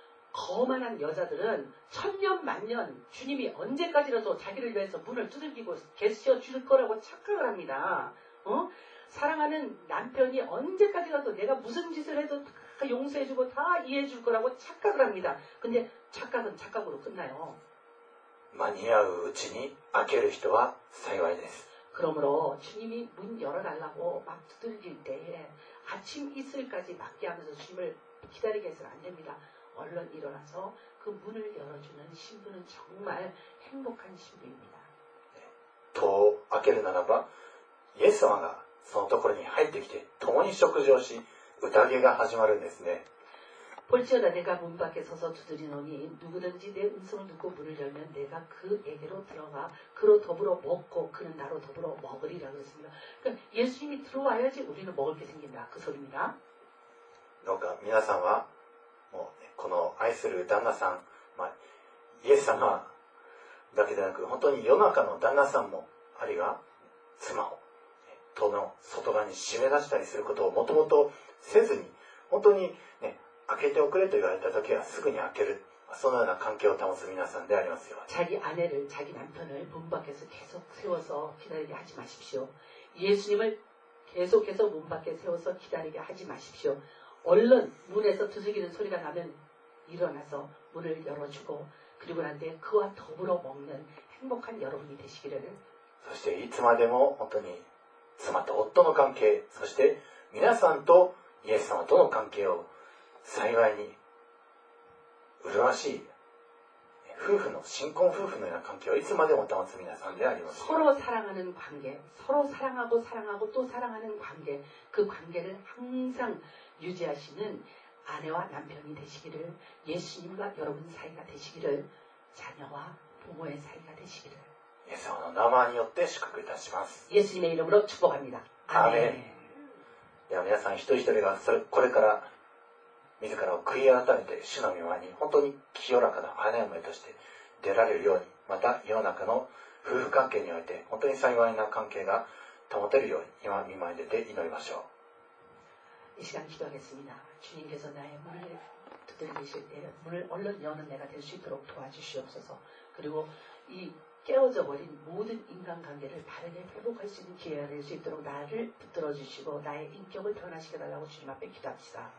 거만한 여자들은 천년 만년 주님이 언제까지라도 자기를 위해서 문을 두들기고 계셔 줄 거라고 착각을 합니다. 어? 사랑하는 남편이 언제까지라도 내가 무슨 짓을 해도 다 용서해주고 다 이해해줄 거라고 착각을 합니다. 근데 착각은 착각으로 끝나요. 間に合ううちに開ける人は幸いです。 그러므로 주님이 문 열어달라고 막 두들길 때에 아침 이슬까지 맞게 하면서 주님을 기다리게 해서는 안 됩니다. 얼른 일어나서 그 문을 열어주는 신부는 정말 행복한 신부입니다. 戸を開けるならば、イエス様がそのところに入ってきて共に食事をし、宴が始まるんですね。 볼지어다 내가 문 밖에 서서 두드리노니 누구든지 내 음성을 듣고 문을 열면 내가 그에게로 들어가 그로 더불어 먹고 그는 나로 더불어 먹으리라 그랬습니다. 그러니까 예수님이 들어와야지 우리는 먹을 게 생긴다, 그 소리입니다. どうか皆さんはもう、ね、この愛する旦那さん、まあ、イエス様だけでなく本当に世の中の旦那さんも、あるいは妻を戸の外側に締め出したりすることをもともとせずに、本当にね、開けておくれと言われた時はすぐに開ける、そのような関係を保つ皆さんでありますように。 자기 아내를, 자기 남편을 문 밖에서 계속 세워서 기다리게 하지 마십시오. 예수님을 계속해서 문 밖에 세워서 기다리게 하지 마십시오. 얼른 문에서 두들기는 소리가 나면 일어나서 문을 열어주고 그리고 난 뒤에 그와 더불어 먹는 행복한 여러분이 되시기를. そしていつまでも本当に妻と夫の関係、そして皆さんとイエス様との関係を幸いに麗しい夫婦の新婚夫婦のような関係をいつまでも保つ皆さんであります。 서로 사랑하는 관계, 서로 사랑하고 사랑하고 또 사랑하는 관계, 그 관계를 항상 유지하시는 아내와 남편이 되시기를, 예수님과 여러분 사이가 되시기를, 자녀와 부모의 사이가 되시기를 イエス様の名前によって祝福いたします。 예수님의 이름으로 축복합니다. 아멘. では皆さん一人一人がそれこれから自らを悔い改めて主の御前に本当に清らかな花嫁として出られるように、また世の中の夫婦関係において本当に幸いな関係が保てるように今御前に出て祈りましょう。이 시간 기도하겠습니다. 주님께서 나의 문을 두들기실 때 문을 얼른 여는 내가 될 수 있도록 도와주시옵소서. 그리고 이 깨어져 버린 모든 인간관계를 바르게 회복할 수 있는 기회가 될 수 있도록 나를 붙들어 주시고 나의 인격을 변화시켜 달라고 주님 앞에 기도합시다.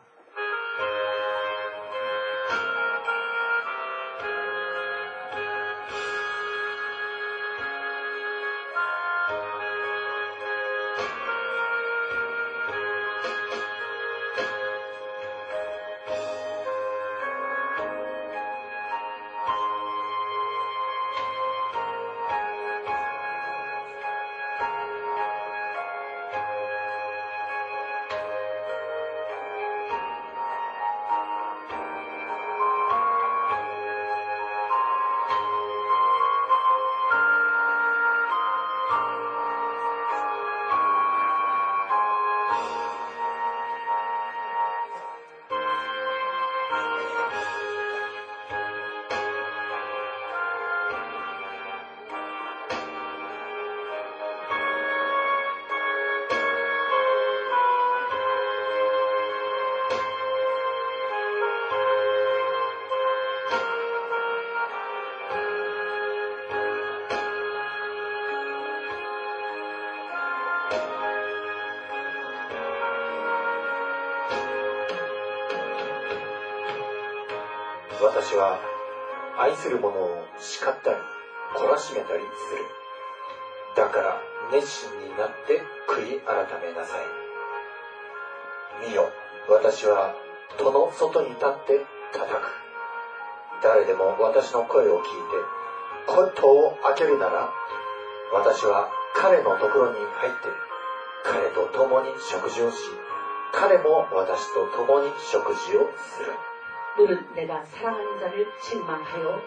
う。私は愛する者を叱ったり懲らしめたりする。だから熱心になって悔い改めなさい。見よ、私は戸の外に立って叩く。誰でも私の声を聞いて戸を開けるなら、私は彼のところに入って彼と共に食事をし、彼も私と共に食事をする。 너는 내가 사랑하는 자를 책망하여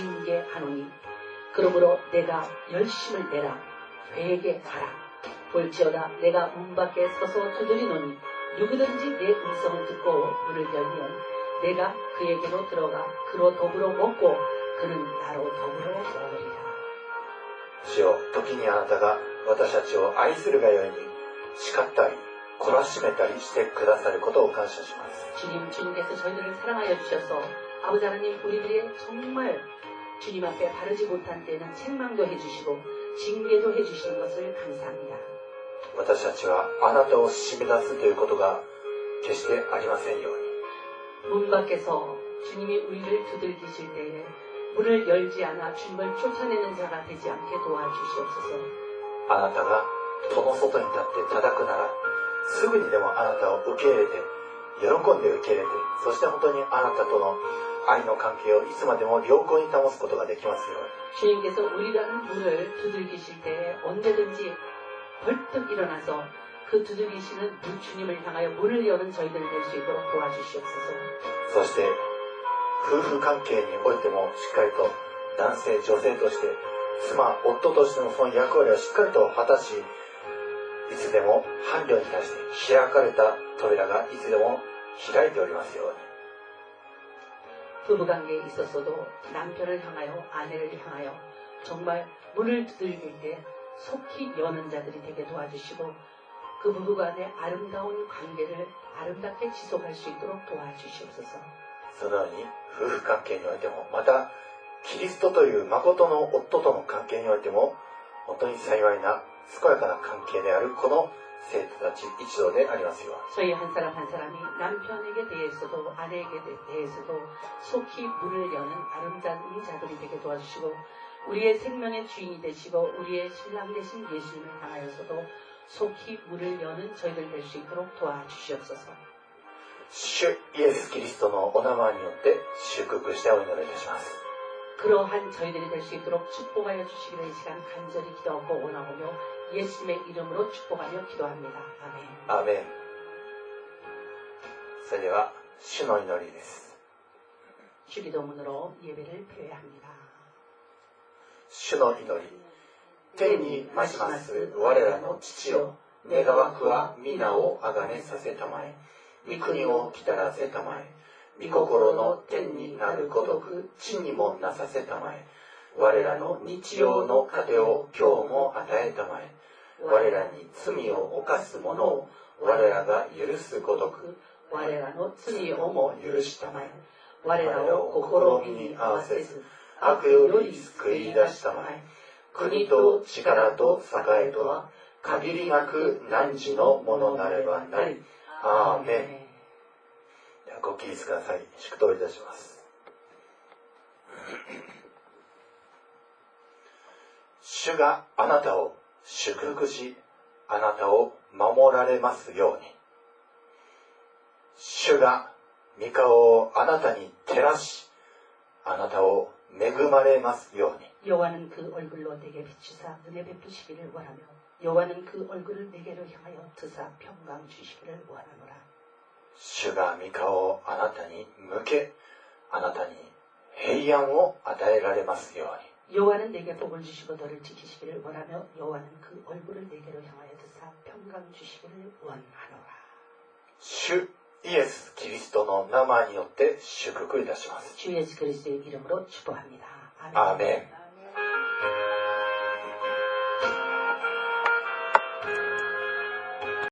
징계하노니 그러므로 내가 열심을 내라. 회개하라. 볼지어다 내가 문 밖에 서서 두드리노니 누구든지 내 음성을 듣고 문을 열면 내가 그에게로 들어가 그로 더불어 먹고 그는 나로 더불어 먹으리라. 主よ、時にあなたが私たちを愛するがよいに叱ったり懲らしめたりしてくださることを感謝します。 주님, 주님께서 저희들을 사랑하여 주셔서 아버지 하나님 우리들의 정말 주님 앞에 바르지 못한 때는 책망도 해주시고 징계도 해주시는 것을 감사합니다. 私たちはあなたを締め出すということが決してありませんように。 문 밖에서 주님이 우리를 두들기실 때에 문을 열지 않아 주님을 쫓아내는 자가 되지 않게 도와주시옵소서. あなたが戸の外に立って叩くなら、すぐにでもあなたを受け入れて、喜んで受け入れて、そして本当にあなたとの愛の関係をいつまでも良好に保つことができますように。 주님께서 우리라는 문을 두들기실 때에 언제든지 벌떡 일어나서 그 두들기시는 주님을 향하여 문을 여는 저희들 될 수 있도록 도와주시옵소서. そして夫婦関係においてもしっかりと男性女性として妻夫としてのその役割をしっかりと果たし、いつでも伴侶に対して開かれた扉がいつでも開いておりますように。 부부관계에 있어서도 남편을 향하여 아내를 향하여 정말 문을 두들길 때 속히 여는 자들이 되게 도와주시고 그 부부간의 아름다운 관계를 아름답게 지속할 수 있도록 도와주시옵소서. そのように夫婦関係においても、またキリストという誠の夫との関係においても、本当に幸いな健やかな関係であるこの生徒たち一同でありますように。 저희 한 사람 한 사람이 남편에게 대해서도 아내에게 대해서도 속히 문을 여는 아름다운 자들이 되게 도와주시고 우리의 생명의 주인이 되시고 우리의 신랑 되신 예수님을 향하여서도 속히 문을 여는 저희들 될 수 있도록 도와주시옵소서. 主イエスキリストのお名前によって祝福してお祈りいたします。 그러한 저희들이 될 수 있도록 축복하여 주시기를 이 시간 간절히 기도하고 원하오며 예수님의 이름으로 축복하며 기도합니다. 아멘. アーメン。それでは主の祈りです。 주기도문으로 예배를 표회합니다. 主の祈り。天にまします我らの父よ、願わくは皆をあがねさせたまえ。御国をきたらせたまえ。御心の天になるごとく地にもなさせたまえ。我らの日曜の糧を今日も与えたまえ。我らに罪を犯す者を我らが許すごとく我らの罪をも許したまえ。 我らを試みに合わせず悪より救い出したまえ。国と力と栄とは限りなく汝のものなればなり。アーメン。ではご起立ください。祝祷いたします。主があなたを祝福し、あなたを守られますように。主が御顔をあなたに照らし、あなたを恵まれますように。 여호와는 그 얼굴로 내게 비추사 은혜 베푸시기를 원하며 여호와는 그 얼굴을 내게로 향하여 드사 평강 주시기를 원하노라. 主が御顔をあなたに向け、あなたに平安を与えられますように。 여호와는 내게 복을 주시고 너를 지키시기를 원하며 여호와는 그 얼굴을 내게로 향하여 드사 평강 주시기를 원하노라. 主イエス・キリストの名前によって祝福いたします。 주 예수 그리스도의 이름으로 축복합니다. 아멘. 아멘.